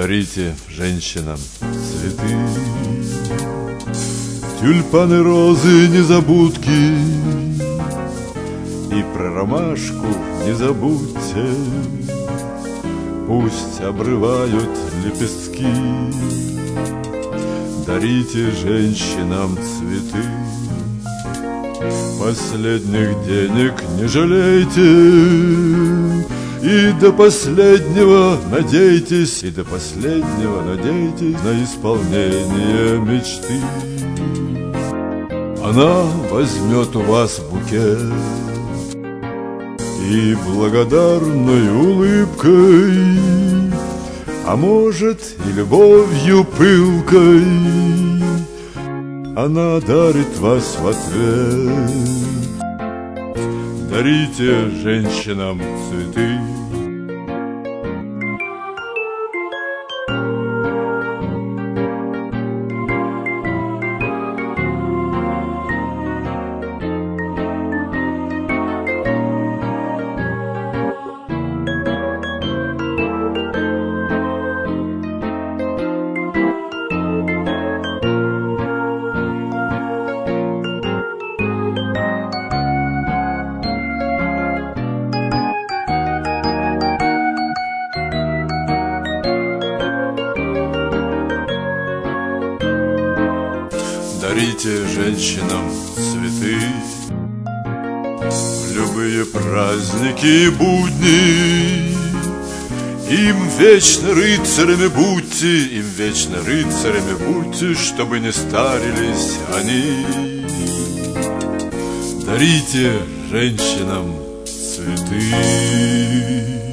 Дарите женщинам цветы, тюльпаны, розы, незабудки, и про ромашку не забудьте, пусть обрывают лепестки. Дарите женщинам цветы, последних денег не жалейте, и до последнего надейтесь, и до последнего надейтесь на исполнение мечты. Она возьмет у вас букет и благодарной улыбкой, а может и любовью пылкой, она дарит вас в ответ. Дарите женщинам цветы. Дарите женщинам цветы в любые праздники и будни. Им вечно рыцарями будьте, им вечно рыцарями будьте, чтобы не старились они. Дарите женщинам цветы.